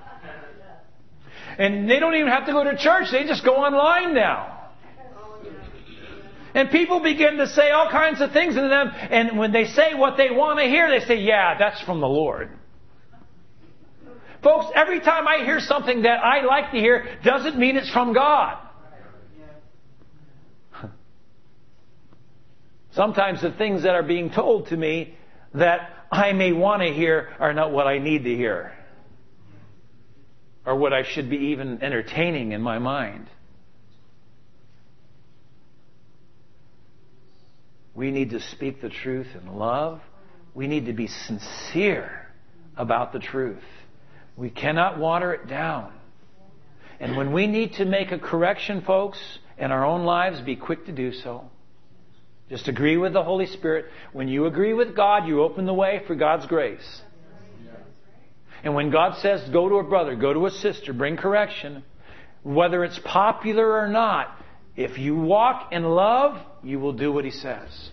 And they don't even have to go to church. They just go online now. And people begin to say all kinds of things to them. And when they say what they want to hear, they say, yeah, that's from the Lord. Folks, every time I hear something that I like to hear, doesn't mean it's from God. Sometimes the things that are being told to me that I may want to hear are not what I need to hear. Or what I should be even entertaining in my mind. We need to speak the truth in love. We need to be sincere about the truth. We cannot water it down. And when we need to make a correction, folks, in our own lives, be quick to do so. Just agree with the Holy Spirit. When you agree with God, you open the way for God's grace. And when God says, go to a brother, go to a sister, bring correction, whether it's popular or not, if you walk in love, you will do what He says.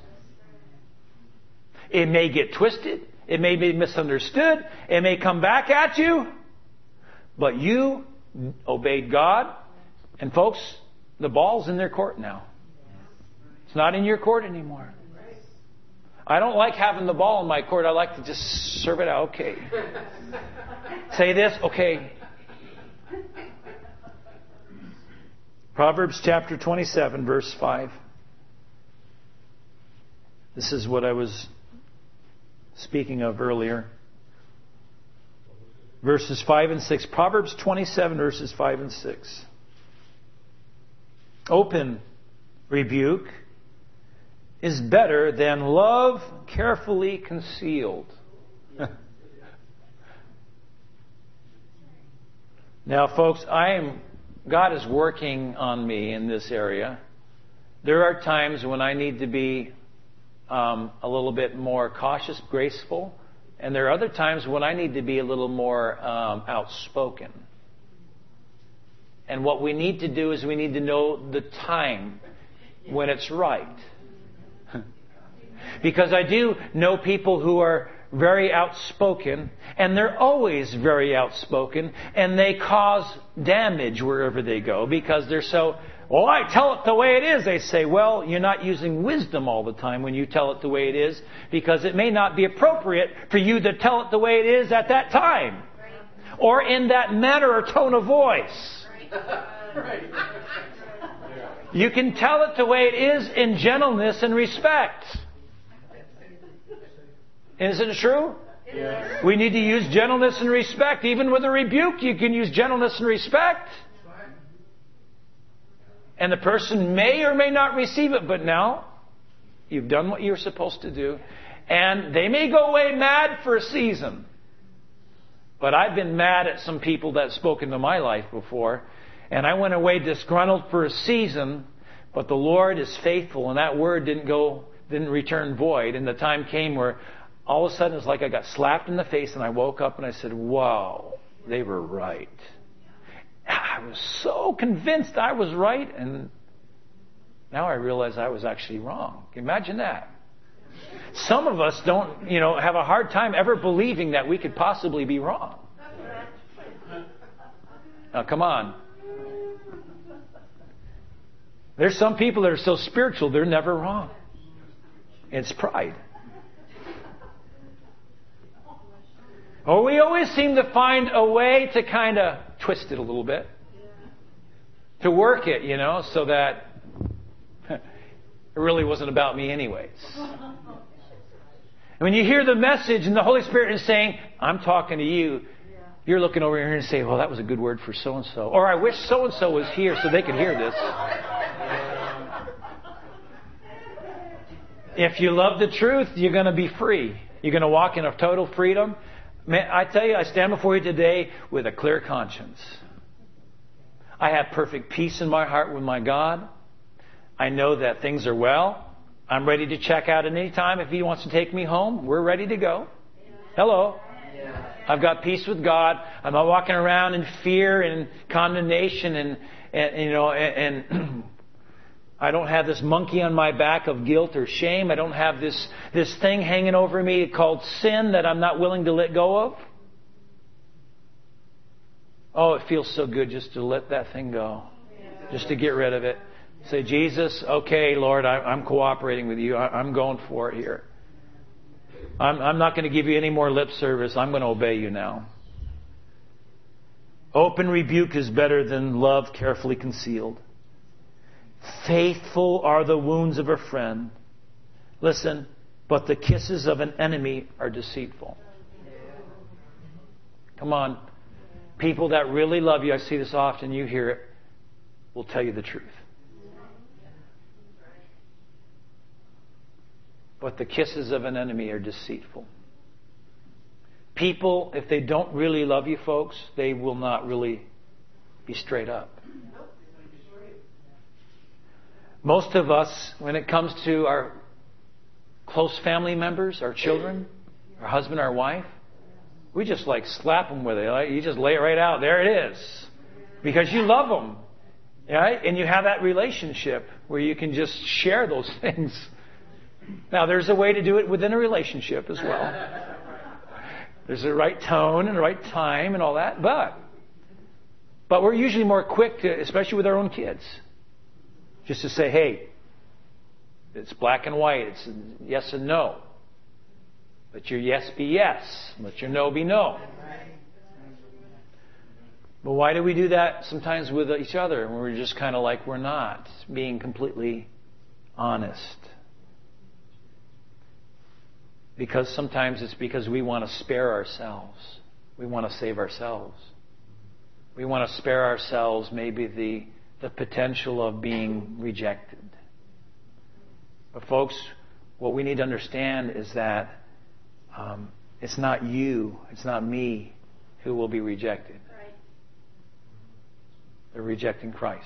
It may get twisted. It may be misunderstood. It may come back at you. But you obeyed God. And folks, the ball's in their court now. It's not in your court anymore. I don't like having the ball in my court. I like to just serve it out. Okay. Say this. Okay. Proverbs chapter twenty-seven, verse five. This is what I was speaking of earlier. Verses five and six. Proverbs twenty-seven, verses five and six. Open rebuke is better than love carefully concealed. Now, folks, I am God is working on me in this area. There are times when I need to be um, a little bit more cautious, graceful, and there are other times when I need to be a little more um, outspoken. And what we need to do is we need to know the time when it's right. Because I do know people who are very outspoken, and they're always very outspoken, and they cause damage wherever they go because they're so, oh, I tell it the way it is. They say, well, you're not using wisdom all the time when you tell it the way it is, because it may not be appropriate for you to tell it the way it is at that time, or in that manner or tone of voice. You can tell it the way it is in gentleness and respect. Isn't it true? Yes. We need to use gentleness and respect. Even with a rebuke, you can use gentleness and respect. And the person may or may not receive it, but now you've done what you're supposed to do. And they may go away mad for a season. But I've been mad at some people that have spoken to my life before. And I went away disgruntled for a season. But the Lord is faithful, and that word didn't go, didn't return void. And the time came where all of a sudden, it's like I got slapped in the face, and I woke up and I said, wow, they were right. I was so convinced I was right, and now I realize I was actually wrong. Imagine that. Some of us don't, you know, have a hard time ever believing that we could possibly be wrong. Now, come on. There's some people that are so spiritual, they're never wrong. It's pride. Or we always seem to find a way to kind of twist it a little bit. to work it, you know, so that it really wasn't about me anyways. When you hear the message and the Holy Spirit is saying, I'm talking to you, you're looking over here and say, well, that was a good word for so-and-so. Or I wish so-and-so was here so they could hear this. If you love the truth, you're going to be free. You're going to walk in a total freedom. Man, I tell you, I stand before you today with a clear conscience. I have perfect peace in my heart with my God. I know that things are well. I'm ready to check out at any time. If He wants to take me home, we're ready to go. Hello. I've got peace with God. I'm not walking around in fear and condemnation and, and you know, and, and I don't have this monkey on my back of guilt or shame. I don't have this, this thing hanging over me called sin that I'm not willing to let go of. Oh, it feels so good just to let that thing go. Just to get rid of it. Say, Jesus, okay, Lord, I, I'm cooperating with you. I, I'm going for it here. I'm, I'm not going to give you any more lip service. I'm going to obey you now. Open rebuke is better than love carefully concealed. Faithful are the wounds of a friend. Listen, but the kisses of an enemy are deceitful. Come on. People that really love you, I see this often, you hear it, will tell you the truth. But the kisses of an enemy are deceitful. People, if they don't really love you, folks, they will not really be straight up. Most of us, when it comes to our close family members, our children, our husband, our wife, we just like slap them with it. You just lay it right out. There it is. Because you love them. Right? And you have that relationship where you can just share those things. Now, there's a way to do it within a relationship as well. There's a right tone and a right time and all that. But, but we're usually more quick to, especially with our own kids, just to say, hey, it's black and white. It's yes and no. Let your yes be yes. Let your no be no. But why do we do that sometimes with each other when we're just kind of like we're not being completely honest? Because sometimes it's because we want to spare ourselves. We want to save ourselves. We want to spare ourselves maybe the, the potential of being rejected. But folks, what we need to understand is that um, it's not you, it's not me who will be rejected. They're rejecting Christ.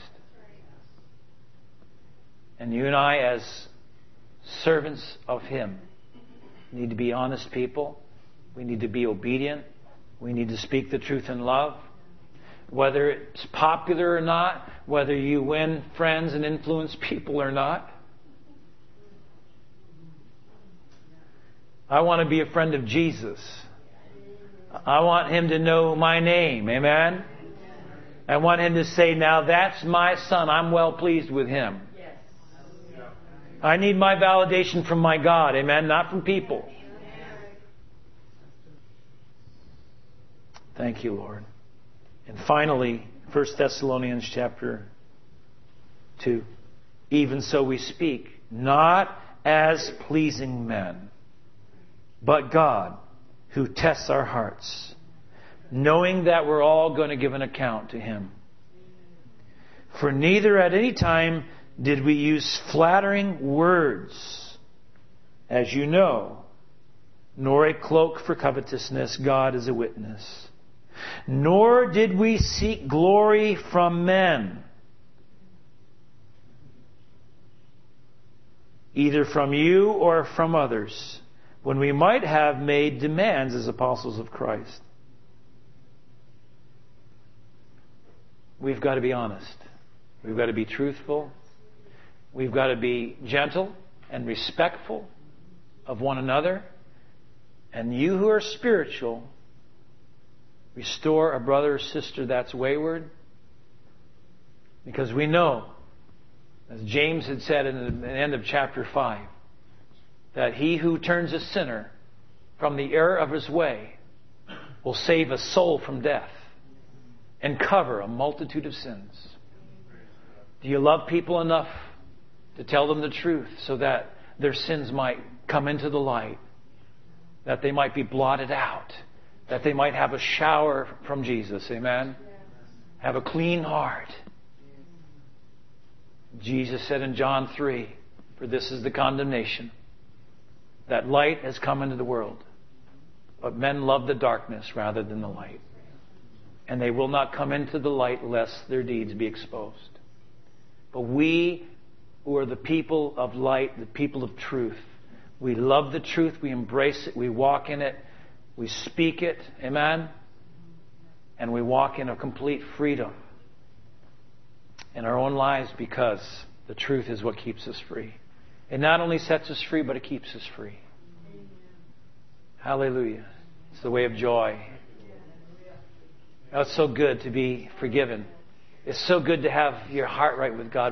And you and I, as servants of Him, need to be honest people. We need to be obedient. We need to speak the truth in love. Whether it's popular or not, whether you win friends and influence people or not. I want to be a friend of Jesus. I want Him to know my name. Amen? I want Him to say, now that's my son. I'm well pleased with him. I need my validation from my God. Amen? Not from people. Thank you, Lord. And finally, First Thessalonians chapter two. Even so we speak, not as pleasing men, but God, who tests our hearts, knowing that we're all going to give an account to Him. For neither at any time did we use flattering words, as you know, nor a cloak for covetousness. God is a witness. Nor did we seek glory from men, either from you or from others, when we might have made demands as apostles of Christ. We've got to be honest. We've got to be truthful. We've got to be gentle and respectful of one another. And you who are spiritual, restore a brother or sister that's wayward. Because we know, as James had said in the end of chapter five, that he who turns a sinner from the error of his way will save a soul from death and cover a multitude of sins. Do you love people enough to tell them the truth so that their sins might come into the light, that they might be blotted out, that they might have a shower from Jesus? Amen? Have a clean heart. Jesus said in John three, for this is the condemnation, that light has come into the world, but men love the darkness rather than the light. And they will not come into the light lest their deeds be exposed. But we who are the people of light, the people of truth, we love the truth, we embrace it, we walk in it, we speak it, amen? And we walk in a complete freedom in our own lives because the truth is what keeps us free. It not only sets us free, but it keeps us free. Hallelujah. It's the way of joy. Oh, it's so good to be forgiven. It's so good to have your heart right with God.